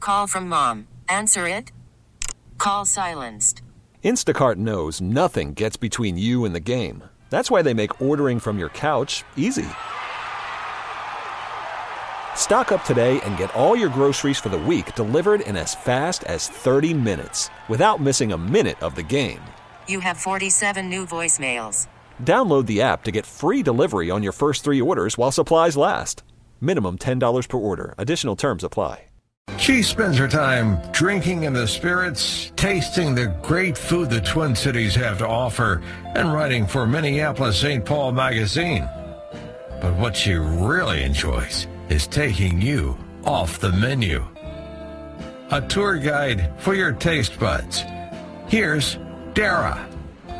call from mom. Answer it. Call silenced. Instacart knows nothing gets between you and the game. That's why they make ordering from your couch easy. Stock up today and get all your groceries for the week delivered in as fast as 30 minutes without missing a minute of the game. You have 47 new voicemails. Download the app to get free delivery on your first 3 orders while supplies last. Minimum $10 per order. Additional terms apply. She spends her time drinking in the spirits, tasting the great food the Twin Cities have to offer, and writing for Minneapolis St. Paul magazine. But what she really enjoys is taking you off the menu. A tour guide for your taste buds. Here's Dara.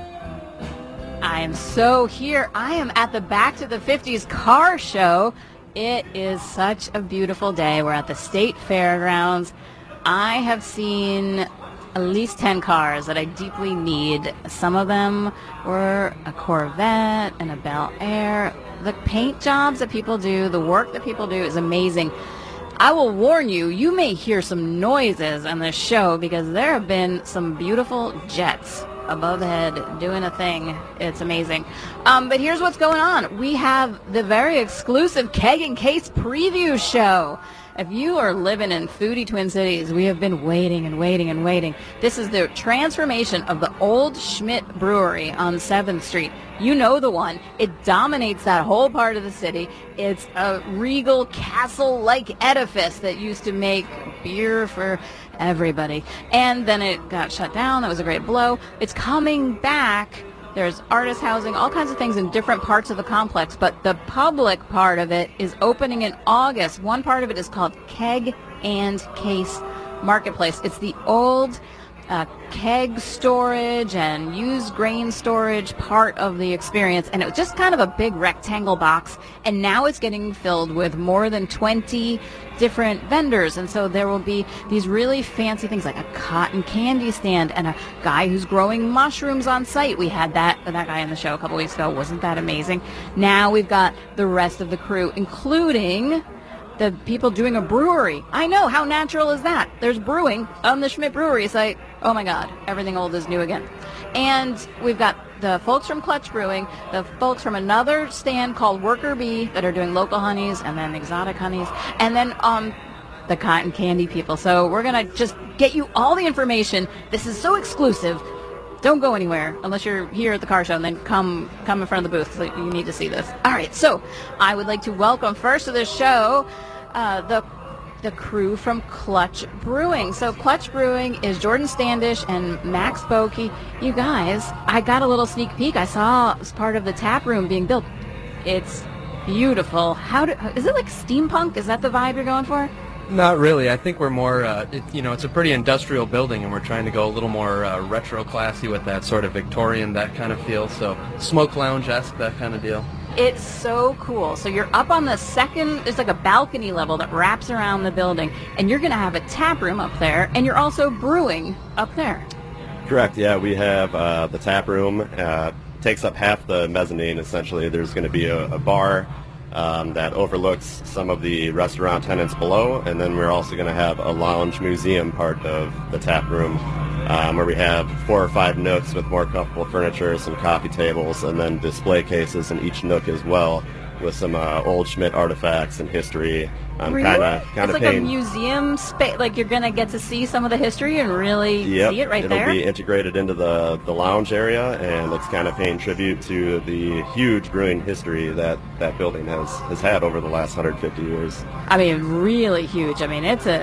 I am so here. I am at the Back to the 50s car show. It is such a beautiful day. We're at the State Fairgrounds. I have seen at least 10 cars that I deeply need. Some of them were a Corvette and a Bel Air. The paint jobs that people do, the work that people do is amazing. I will warn you, you may hear some noises on this show because there have been some beautiful jets above the head doing a thing. It's amazing. But here's what's going on. We have the very exclusive Keg and Case preview show. If you are living in foodie Twin Cities, we have been waiting and waiting and waiting. This is the transformation of the old Schmidt Brewery on 7th Street. You know the one. It dominates that whole part of the city. It's a regal castle-like edifice that used to make beer for everybody. And then it got shut down. That was a great blow. It's coming back. There's artist housing, all kinds of things in different parts of the complex, but the public part of it is opening in August. One part of it is called Keg and Case Marketplace. It's the old keg storage and used grain storage part of the experience, and it was just kind of a big rectangle box, and now it's getting filled with more than 20 different vendors, and so there will be these really fancy things like a cotton candy stand and a guy who's growing mushrooms on site. We had that guy in the show a couple weeks ago. Wasn't that amazing? Now we've got the rest of the crew, including the people doing a brewery. I know, how natural is that? There's brewing on the Schmidt Brewery site. Oh my God, everything old is new again. And we've got the folks from Clutch Brewing, the folks from another stand called Worker Bee that are doing local honeys and then exotic honeys, and then the cotton candy people. So we're going to just get you all the information. This is so exclusive. Don't go anywhere unless you're here at the car show, and then come in front of the booth. So you need to see this. All right, so I would like to welcome first to the show the crew from Clutch Brewing. So Clutch Brewing is Jordan Standish and Max Bokey. You guys, I got a little sneak peek. I saw as part of the tap room being built. It's beautiful. Is it like steampunk? Is that the vibe you're going for? Not really. I think we're more, it's a pretty industrial building, and we're trying to go a little more retro classy with that sort of Victorian, that kind of feel. So smoke lounge-esque, that kind of deal. It's so cool. So you're up on the second, there's like a balcony level that wraps around the building, and you're going to have a tap room up there, and you're also brewing up there. Correct, yeah. We have the tap room. Takes up half the mezzanine, essentially. There's going to be a bar that overlooks some of the restaurant tenants below, and then we're also going to have a lounge museum part of the tap room where we have 4 or 5 nooks with more comfortable furniture, some coffee tables, and then display cases in each nook as well with some old Schmidt artifacts and history. Really? It's like a museum space. Like you're going to get to see some of the history and really see it right there? It'll be integrated into the lounge area, and it's kind of paying tribute to the huge brewing history that building has had over the last 150 years. I mean, really huge. I mean, it's the,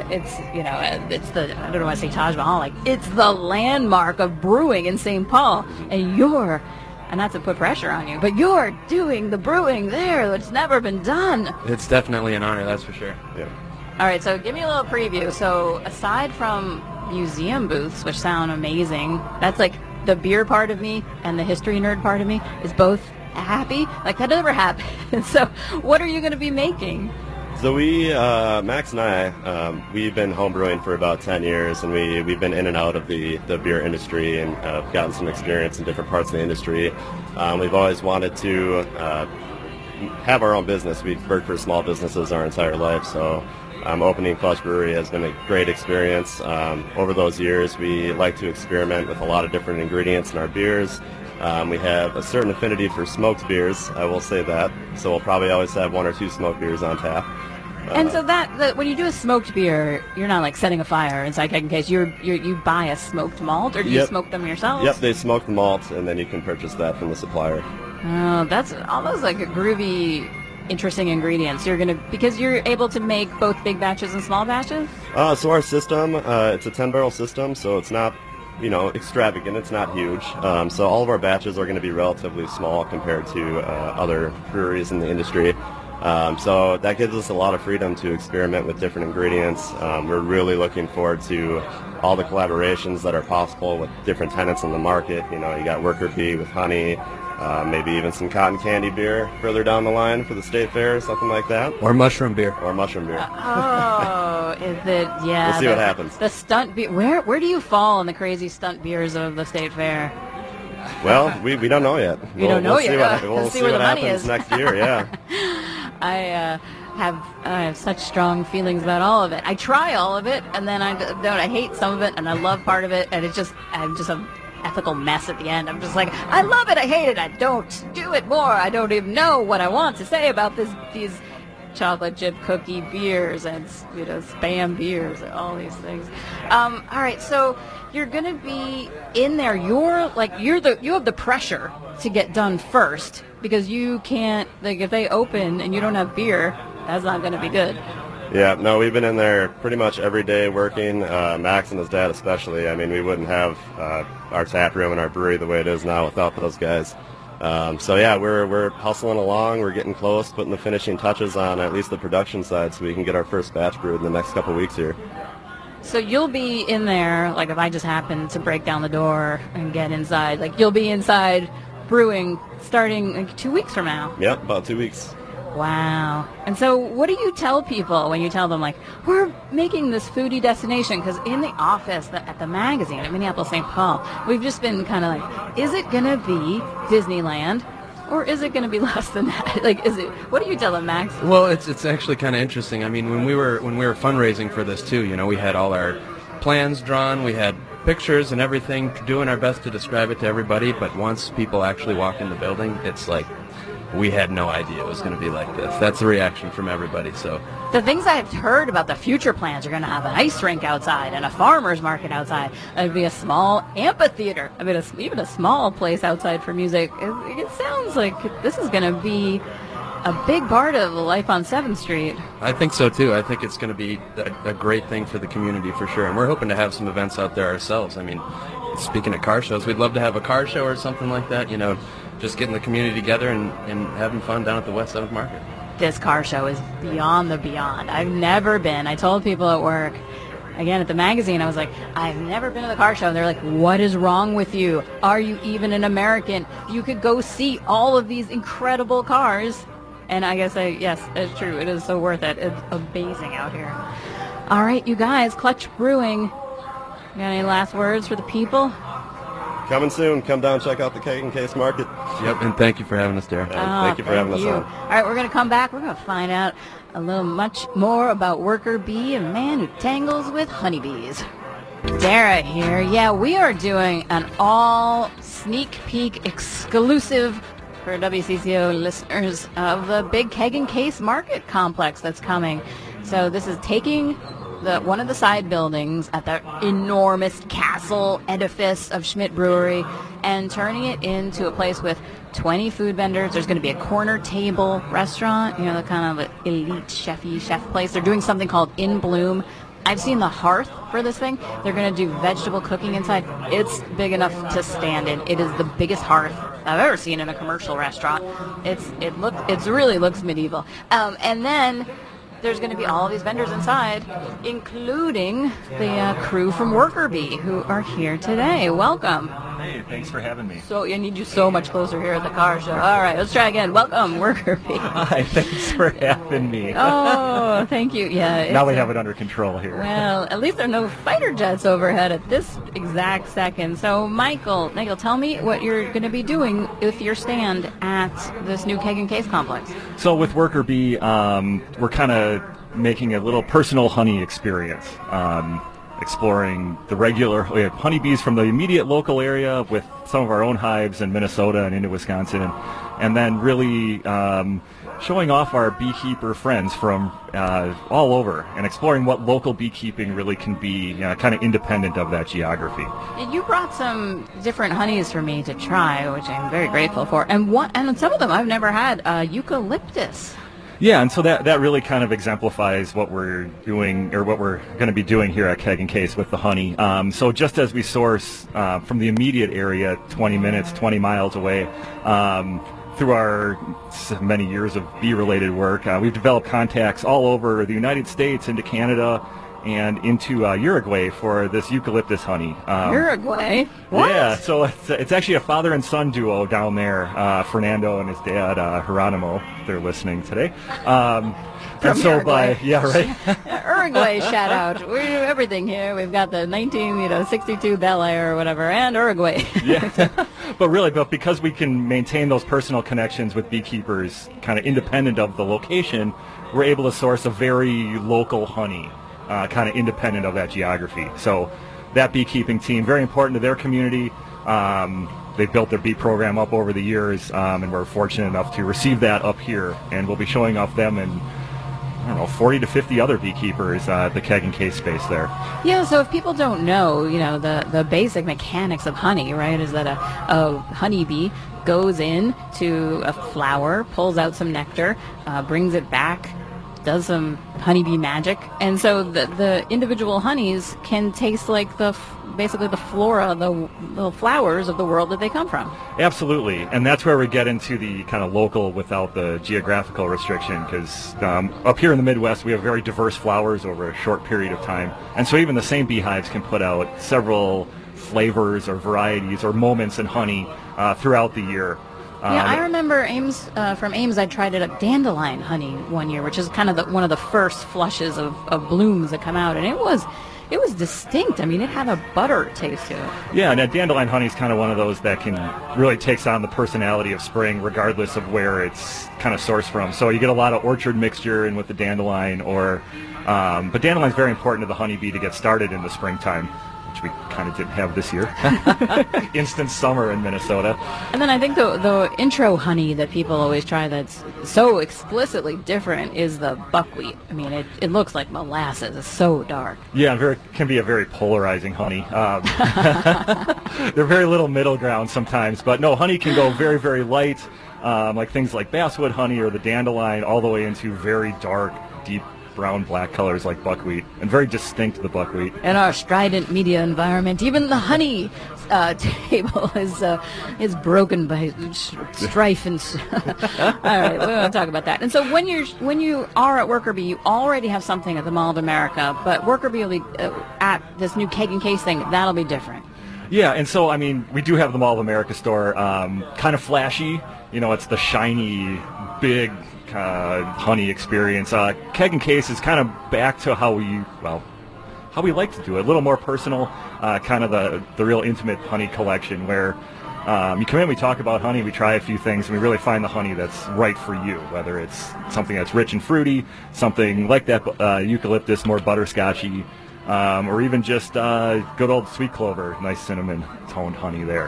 I don't know why I say Taj Mahal, like, it's the landmark of brewing in St. Paul, and not to put pressure on you, but you're doing the brewing there that's never been done. It's definitely an honor, that's for sure. Yeah. All right, so give me a little preview. So aside from museum booths, which sound amazing, that's like the beer part of me and the history nerd part of me is both happy. Like, that never happened. So what are you going to be making? So we, Max and I, we've been homebrewing for about 10 years, and we've been in and out of the beer industry and gotten some experience in different parts of the industry. We've always wanted to have our own business. We've worked for small businesses our entire life, so Opening Clutch Brewery has been a great experience. Over those years, we like to experiment with a lot of different ingredients in our beers. We have a certain affinity for smoked beers, I will say that. So we'll probably always have 1 or 2 smoked beers on tap. And so when you do a smoked beer, you're not like setting a fire inside Keg and Case. You buy a smoked malt, or do you smoke them yourselves? Yep, they smoke the malt, and then you can purchase that from the supplier. Oh, that's almost like a groovy, interesting ingredients. Because you're able to make both big batches and small batches? So our system, it's a 10-barrel system, so it's not, extravagant. It's not huge. So all of our batches are going to be relatively small compared to other breweries in the industry. So that gives us a lot of freedom to experiment with different ingredients. We're really looking forward to all the collaborations that are possible with different tenants in the market. You got Worker Bee with honey, maybe even some cotton candy beer further down the line for the state fair, something like that. Or mushroom beer. Is it? Yeah. We'll see what happens. The stunt beer. Where do you fall in the crazy stunt beers of the state fair? Well, we don't know yet. We'll see where the money happens is next year. Yeah. I have such strong feelings about all of it. I try all of it, and then I hate some of it, and I love part of it, and I'm just an ethical mess at the end. I'm just like, I love it, I hate it, I don't do it more. I don't even know what I want to say about these chocolate chip cookie beers and Spam beers and all these things. All right, so you're gonna be in there. You have the pressure to get done first, because you can't, if they open and you don't have beer, that's not going to be good. Yeah, no, we've been in there pretty much every day working, Max and his dad especially. I mean, we wouldn't have our tap room and our brewery the way it is now without those guys. So yeah, we're hustling along, we're getting close, putting the finishing touches on at least the production side so we can get our first batch brewed in the next couple of weeks here. So you'll be in there, like if I just happen to break down the door and get inside, like you'll be inside brewing starting like 2 weeks from now. Yep, about 2 weeks. Wow. And so what do you tell people when you tell them, like, we're making this foodie destination? Because in the office at the magazine at Minneapolis St. Paul, we've just been kind of like, is it going to be Disneyland? Or is it going to be less than that? Like, what do you tell them, Max? Well, it's actually kind of interesting. I mean, when we were fundraising for this too, we had all our plans drawn, we had pictures and everything, doing our best to describe it to everybody, but once people actually walk in the building, it's like, we had no idea it was going to be like this. That's the reaction from everybody. So the things I've heard about the future plans are going to have an ice rink outside and a farmer's market outside. It'd be a small amphitheater. I mean, even a small place outside for music. It sounds like this is going to be a big part of life on 7th Street. I think so too. I think it's going to be a great thing for the community for sure. And we're hoping to have some events out there ourselves. I mean, speaking of car shows, we'd love to have a car show or something like that, just getting the community together and having fun down at the West 7th Market. This car show is beyond the beyond. I've never been. I told people at work, again at the magazine, I was like, I've never been to the car show. And they're like, what is wrong with you? Are you even an American? You could go see all of these incredible cars. And I guess yes, it's true. It is so worth it. It's amazing out here. All right, you guys, Clutch Brewing. Got any last words for the people? Coming soon. Come down, check out the Keg and Case Market. Yep, and thank you for having us there. Thank you for having us on. All right, we're going to come back. We're going to find out a little much more about Worker Bee, a man who tangles with honeybees. Dara here. Yeah, we are doing an all sneak peek exclusive for WCCO listeners of the big Keg and Case Market complex that's coming. So this is taking one of the side buildings at the enormous castle edifice of Schmidt Brewery and turning it into a place with 20 food vendors. There's going to be a corner table restaurant, the kind of elite chef place. They're doing something called In Bloom. I've seen the hearth for this thing. They're going to do vegetable cooking inside. It's big enough to stand in. It is the biggest hearth I've ever seen in a commercial restaurant. It really looks medieval. And then there's going to be all of these vendors inside, including the crew from Worker Bee, who are here today. Welcome. Hey, thanks for having me. So I need you so much closer here at the car show. All right, let's try again. Welcome, Worker Bee. Hi, thanks for having me. Oh, thank you. Yeah. Now we have it under control here. Well, at least there are no fighter jets overhead at this exact second. So, Michael, tell me what you're going to be doing with your stand at this new Keg and Case complex. So with Worker Bee, we're kind of making a little personal honey experience. Exploring we have honeybees from the immediate local area with some of our own hives in Minnesota and into Wisconsin, and then really showing off our beekeeper friends from all over and exploring what local beekeeping really can be, kind of independent of that geography. You brought some different honeys for me to try, which I'm very grateful for, and some of them I've never had. Eucalyptus. Yeah, and so that really kind of exemplifies what we're doing, or what we're going to be doing here at Keg and Case with the honey. So just as we source from the immediate area, 20 miles away, through our many years of bee-related work, we've developed contacts all over the United States, into Canada, and into Uruguay for this eucalyptus honey. Uruguay? What? Yeah, so it's actually a father and son duo down there, Fernando and his dad, Geronimo. They're listening today. And so Uruguay. Uruguay, shout out. We do everything here. We've got the 1962 Bel Air or whatever, and Uruguay. Yeah, but because we can maintain those personal connections with beekeepers, kind of independent of the location, we're able to source a very local honey, kind of independent of that geography. So that beekeeping team, very important to their community. They've built their bee program up over the years, and we're fortunate enough to receive that up here, and we'll be showing off them and 40 to 50 other beekeepers at the Keg and Case space there. Yeah, so if people don't know, the basic mechanics of honey, right, is that a honeybee goes in to a flower, pulls out some nectar, brings it back, does some honeybee magic, and so the individual honeys can taste like basically the flora, the flowers of the world that they come from. Absolutely, and that's where we get into the kind of local without the geographical restriction, because up here in the Midwest we have very diverse flowers over a short period of time, and so even the same beehives can put out several flavors or varieties or moments in honey throughout the year. Yeah, I remember from Ames, I tried it at dandelion honey one year, which is kind of one of the first flushes of blooms that come out, and it was distinct. I mean, it had a butter taste to it. Yeah, and dandelion honey is kind of one of those that can really takes on the personality of spring, regardless of where it's kind of sourced from. So you get a lot of orchard mixture in with the dandelion, but dandelion is very important to the honeybee to get started in the springtime, which we kind of didn't have this year. Instant summer in Minnesota. And then I think the intro honey that people always try that's so explicitly different is the buckwheat. I mean, it looks like molasses. It's so dark. Yeah, can be a very polarizing honey. They're very little middle ground sometimes, but no, honey can go very, very light, like things like basswood honey or the dandelion, all the way into very dark, deep brown, black colors like buckwheat, and very distinct the buckwheat. In our strident media environment, even the honey table is broken by strife and. All right, we won't talk about that. And so when you are at Worker Bee, you already have something at the Mall of America, but Worker Bee will be at this new Keg and Case thing. That'll be different. Yeah, and so I mean, we do have the Mall of America store, kind of flashy. It's the shiny, big honey experience. Keg and Case is kind of back to how we like to do it, a little more personal, kind of the real intimate honey collection, where you come in, we talk about honey, we try a few things, and we really find the honey that's right for you, whether it's something that's rich and fruity, something like that eucalyptus, more butterscotchy, or even just good old sweet clover, nice cinnamon toned honey there.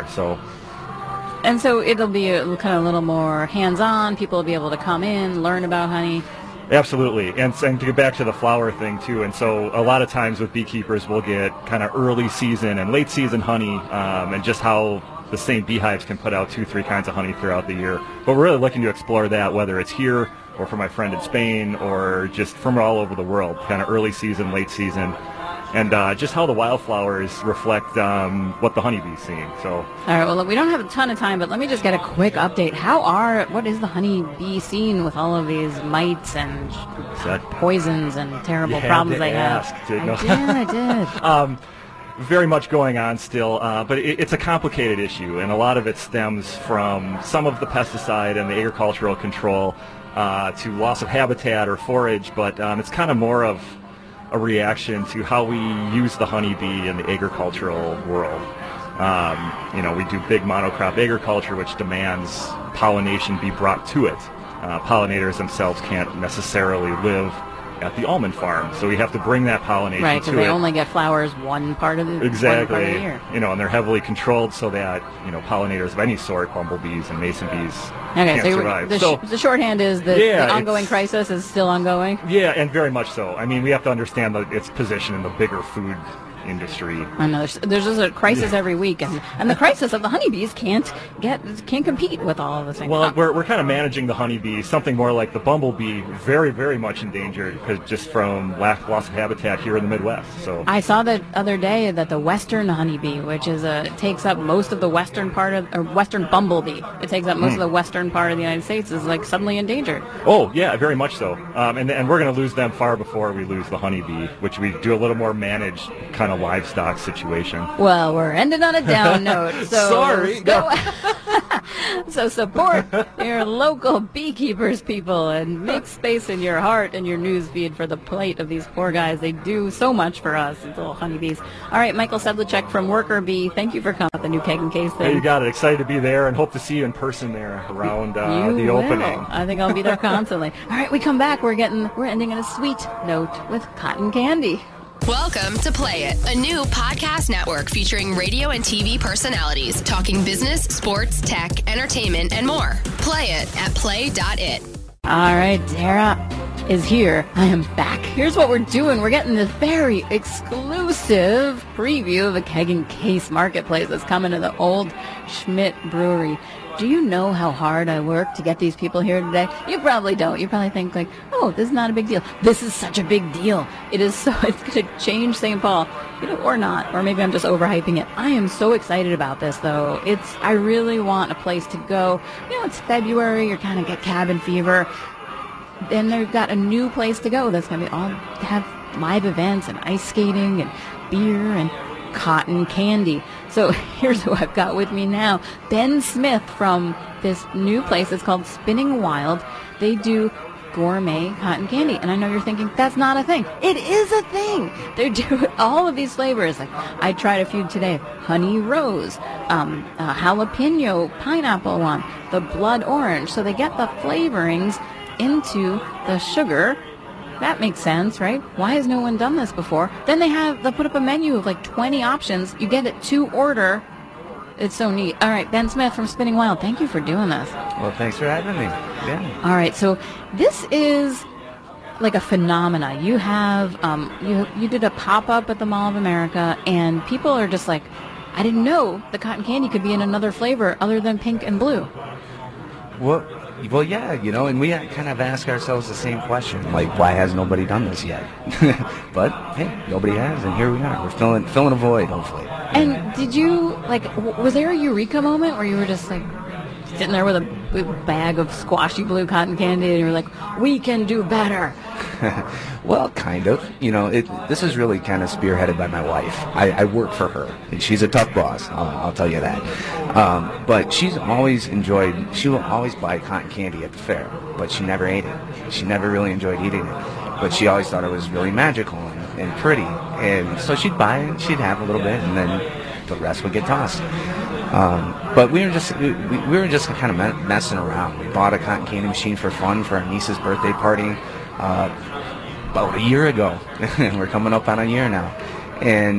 And so it'll be kind of a little more hands-on. People will be able to come in, learn about honey. Absolutely. And to get back to the flower thing, too, and so a lot of times with beekeepers, we'll get kind of early season and late season honey, and just how the same beehives can put out 2-3 kinds of honey throughout the year. But we're really looking to explore that, whether it's here or for my friend in Spain or just from all over the world, kind of early season, late season. And just how the wildflowers reflect what the honeybee's seeing. So, all right. Well, we don't have a ton of time, but let me just get a quick update. What is the honeybee scene with all of these mites and poisons and terrible problems they have? I did. Very much going on still, but it's a complicated issue, and a lot of it stems from some of the pesticide and the agricultural control to loss of habitat or forage. But it's kind of more of a reaction to how we use the honeybee in the agricultural world. We do big monocrop agriculture, which demands pollination be brought to it. Pollinators themselves can't necessarily live at the almond farm. So we have to bring that pollination Right, to because it. they only get flowers one part of the year. You know, and they're heavily controlled so that, you know, pollinators of any sort, bumblebees and mason bees, Okay, can't so survive. the shorthand is that the ongoing crisis is still ongoing? Yeah, and very much so. I mean, we have to understand its position in the bigger food industry. I know there's just a crisis every week, and the crisis of the honeybees can't compete with all of the things. Well, we're kind of managing the honeybee, something more like the bumblebee, very, very much endangered because just from loss of habitat here in the Midwest. So I saw the other day that the western honeybee, which is takes up most of the western part of, or western bumblebee, it takes up most of the western part of the United States, is like suddenly endangered. Oh yeah, very much so. And we're going to lose them far before we lose the honeybee, which we do a little more managed kind of livestock situation. Well, we're ending on a down note. So Sorry. So support your local beekeepers, people, and make space in your heart and your news feed for the plight of these poor guys. They do so much for us, these little honeybees. All right, Michael Sedlacek from Worker Bee, thank you for coming with the new Keg and Case thing. Hey, you got it. Excited to be there and hope to see you in person there around the opening. I think I'll be there constantly. All right, we come back. We're ending on a sweet note with cotton candy. Welcome to Play It, a new podcast network featuring radio and TV personalities talking business, sports, tech, entertainment, and more. Play it at play.it. All right, Dara is here. I am back. Here's what we're doing. We're getting this very exclusive preview of the Keg and Case Marketplace that's coming to the Old Schmidt Brewery. Do you know how hard I work to get these people here today? You probably don't. You probably think like, oh, this is not a big deal. This is such a big deal. It's going to change St. Paul, or not, or maybe I'm just overhyping it. I am so excited about this, though. I really want a place to go. It's February. You're kind of get cabin fever. Then they've got a new place to go that's going to be have live events and ice skating and beer and cotton candy. So here's who I've got with me now. Ben Smith from this new place. It's called Spinning Wild. They do gourmet cotton candy. And I know you're thinking, that's not a thing. It is a thing. They do all of these flavors. Like I tried a few today. Honey rose, jalapeno pineapple one, the blood orange. So they get the flavorings into the sugar. That makes sense, right? Why has no one done this before? Then they'll put up a menu of like 20 options. You get it to order. It's so neat. All right, Ben Smith from Spinning Wild, thank you for doing this. Well, thanks for having me. Yeah. All right, so this is like a phenomena. You have, you did a pop-up at the Mall of America, and people are just like, I didn't know the cotton candy could be in another flavor other than pink and blue. Well, yeah, and we kind of ask ourselves the same question, like, why has nobody done this yet? But, hey, nobody has, and here we are. We're filling a void, hopefully. And did you, was there a eureka moment where you were just, sitting there with a bag of squashy blue cotton candy, and you were like, we can do better? Well, kind of. This is really kind of spearheaded by my wife. I work for her, and she's a tough boss, I'll tell you that. But she's always she will always buy cotton candy at the fair, but she never ate it. She never really enjoyed eating it. But she always thought it was really magical and pretty. And so she'd buy it, she'd have a little bit, and then the rest would get tossed. But we were just kind of messing around. We bought a cotton candy machine for fun for our niece's birthday party about a year ago. We're coming up on a year now. And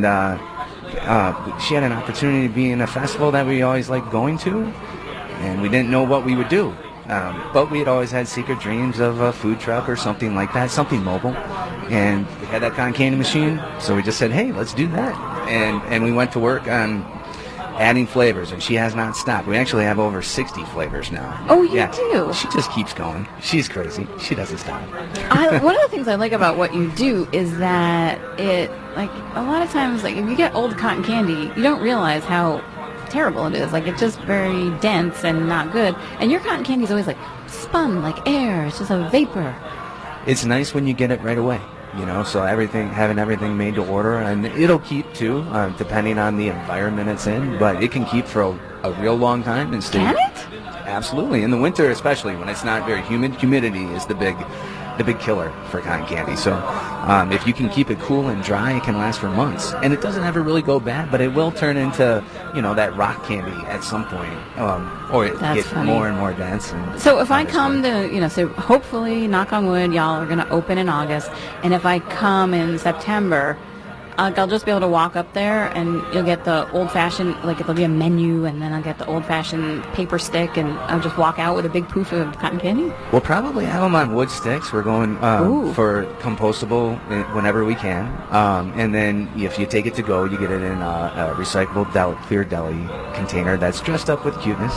she had an opportunity to be in a festival that we always liked going to, and we didn't know what we would do. But we had always had secret dreams of a food truck or something like that, something mobile. And we had that cotton candy machine, so we just said, hey, let's do that. And we went to work on adding flavors, and she has not stopped. We actually have over 60 flavors now. Oh, you do? She just keeps going. She's crazy. She doesn't stop. One of the things I like about what you do is that it, a lot of times, if you get old cotton candy, you don't realize how terrible it is. It's just very dense and not good. And your cotton candy is always spun like air. It's just a vapor. It's nice when you get it right away. So having everything made to order, and it'll keep too, depending on the environment it's in, but it can keep for a real long time and stay. Can it? Absolutely. In the winter, especially when it's not very humid. Humidity is the big the big killer for cotton candy. So if you can keep it cool and dry, it can last for months. And it doesn't ever really go bad, but it will turn into, that rock candy at some point. Or it gets more and more dense. And so if I come to, so hopefully, knock on wood, y'all are going to open in August. And if I come in September, I'll just be able to walk up there, and you'll get the old-fashioned, there'll be a menu, and then I'll get the old-fashioned paper stick, and I'll just walk out with a big poof of cotton candy? We'll probably have them on wood sticks. We're going for compostable whenever we can. And then if you take it to go, you get it in a recyclable clear deli container that's dressed up with cuteness.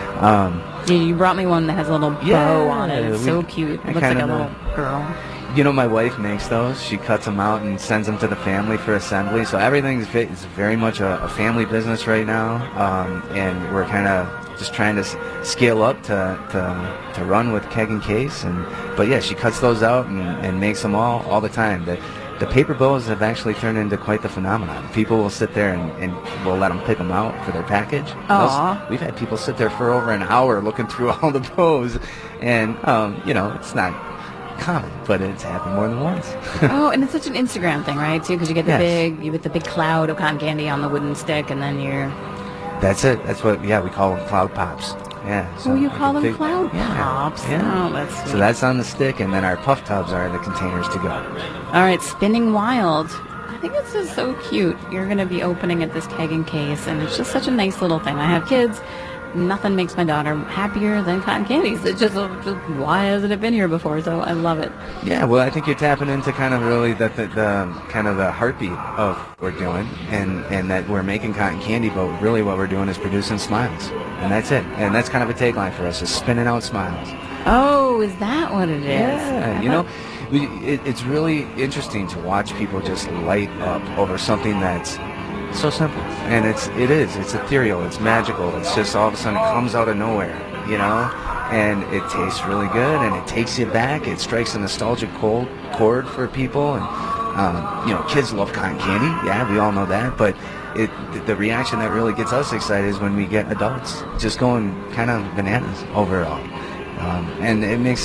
You brought me one that has a little bow on it. It's so cute. It looks like a little girl. My wife makes those. She cuts them out and sends them to the family for assembly. So everything is very much a family business right now, and we're kind of just trying to scale up to run with Keg and Case. But yeah, she cuts those out and makes them all the time. The paper bows have actually turned into quite the phenomenon. People will sit there and we'll let them pick them out for their package. We've had people sit there for over an hour looking through all the bows, and it's not common, but it's happened more than once. And it's such an Instagram thing, right? Too, because you get the big cloud of cotton candy on the wooden stick, and then you're. That's it. That's what. Yeah, we call them cloud pops. Yeah. So you call them cloud pops? Yeah. Oh, that's sweet. So that's on the stick, and then our puff tubs are in the containers to go. All right, Spinning Wild. I think it's just so cute. You're going to be opening at this Keg and Case, and it's just such a nice little thing. I have kids. Nothing makes my daughter happier than cotton candies. It's just why hasn't it been here before? So I love it. Yeah, well, I think you're tapping into kind of really the kind of the heartbeat of what we're doing, and that we're making cotton candy, but really what we're doing is producing smiles, and that's it. And that's kind of a tagline for us: is spinning out smiles. Oh, is that what it is? Yeah, it's really interesting to watch people just light up over something that's so simple, and it's ethereal, it's magical, it's just all of a sudden it comes out of nowhere, and it tastes really good, and it takes you back, it strikes a nostalgic chord for people, and kids love cotton candy, yeah, we all know that, but the reaction that really gets us excited is when we get adults just going kind of bananas over it all, and it makes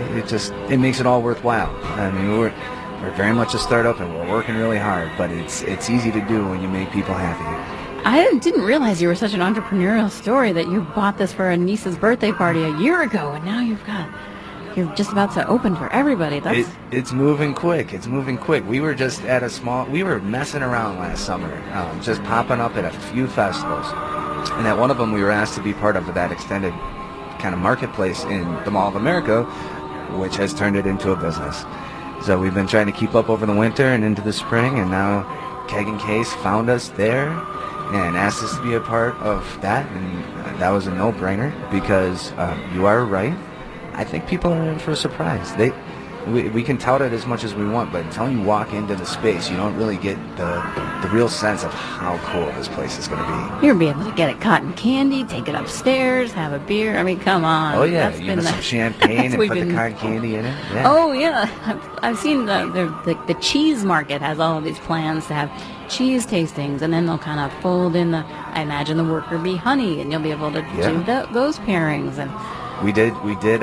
it all worthwhile. I mean, we're very much a startup, and we're working really hard, but it's easy to do when you make people happy. I didn't realize you were such an entrepreneurial story, that you bought this for a niece's birthday party a year ago, and now you're just about to open for everybody. It's moving quick. It's moving quick. We were just we were messing around last summer, just popping up at a few festivals, and at one of them we were asked to be part of that extended kind of marketplace in the Mall of America, which has turned it into a business. So we've been trying to keep up over the winter and into the spring, and now Keg and Case found us there and asked us to be a part of that, and that was a no-brainer because you are right. I think people are in for a surprise. We can tout it as much as we want, but until you walk into the space, you don't really get the real sense of how cool this place is going to be. You'll be able to get it cotton candy, take it upstairs, have a beer. I mean, come on. Oh, yeah. You have some champagne and put the cotton candy in it. Yeah. Oh, yeah. I've seen the cheese market has all of these plans to have cheese tastings, and then they'll kind of fold in I imagine the worker bee honey, and you'll be able to do those pairings. And We did.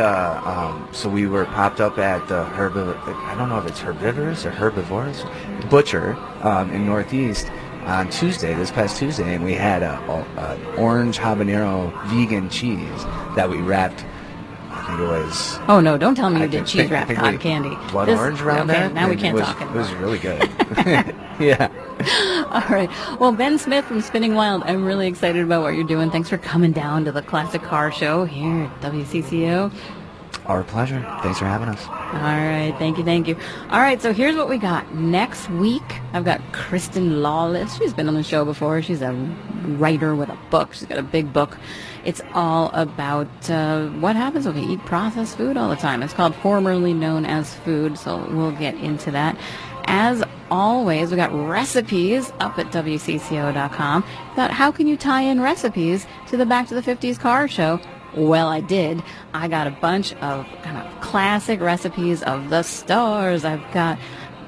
So we were popped up at the I don't know if it's Herbivorous or Herbivores Butcher in Northeast on this past Tuesday, and we had a orange habanero vegan cheese that we wrapped. I think it was. Oh no! Don't tell me you did cheese wrapped cotton candy. Blood orange around that. Now we can't talk. It was really good. Yeah. All right. Well, Ben Smith from Spinning Wild, I'm really excited about what you're doing. Thanks for coming down to the Classic Car Show here at WCCO. Our pleasure. Thanks for having us. All right. Thank you. All right. So here's what we got. Next week, I've got Kristen Lawless. She's been on the show before. She's a writer with a book. She's got a big book. It's all about what happens when we eat processed food all the time. It's called Formerly Known as Food, so we'll get into that. As always, we got recipes up at WCCO.com. Thought, how can you tie in recipes to the Back to the 50s car show? Well, I did. I got a bunch of kind of classic recipes of the stars. I've got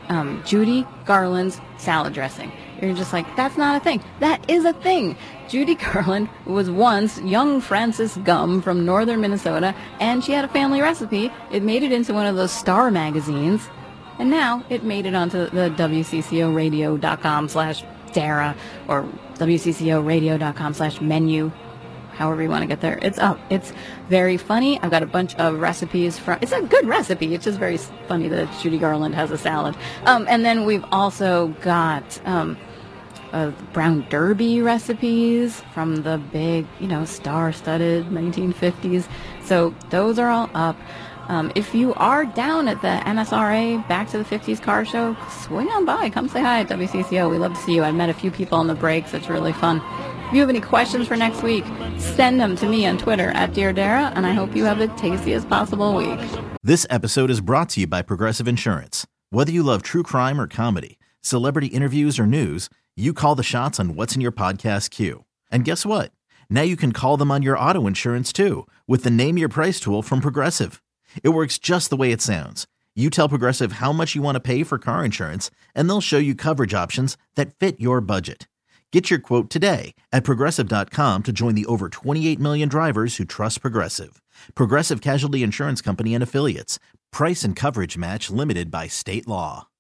Judy Garland's salad dressing. You're just like, that's not a thing. That is a thing. Judy Garland was once young Frances Gumm from northern Minnesota, and she had a family recipe. It made it into one of those Star magazines, and now it made it onto the WCCOradio.com/Dara or WCCOradio.com/menu. However you want to get there. It's up. It's very funny. I've got a bunch of recipes from... It's a good recipe. It's just very funny that Judy Garland has a salad. And then we've also got Brown Derby recipes from the big, star-studded 1950s. So those are all up. If you are down at the NSRA Back to the 50s car show, swing on by. Come say hi at WCCO. We love to see you. I met a few people on the breaks. It's really fun. If you have any questions for next week, send them to me on Twitter at Dear Dara, and I hope you have the tastiest possible week. This episode is brought to you by Progressive Insurance. Whether you love true crime or comedy, celebrity interviews or news, you call the shots on what's in your podcast queue. And guess what? Now you can call them on your auto insurance too with the Name Your Price tool from Progressive. It works just the way it sounds. You tell Progressive how much you want to pay for car insurance, and they'll show you coverage options that fit your budget. Get your quote today at Progressive.com to join the over 28 million drivers who trust Progressive. Progressive Casualty Insurance Company and Affiliates. Price and coverage match limited by state law.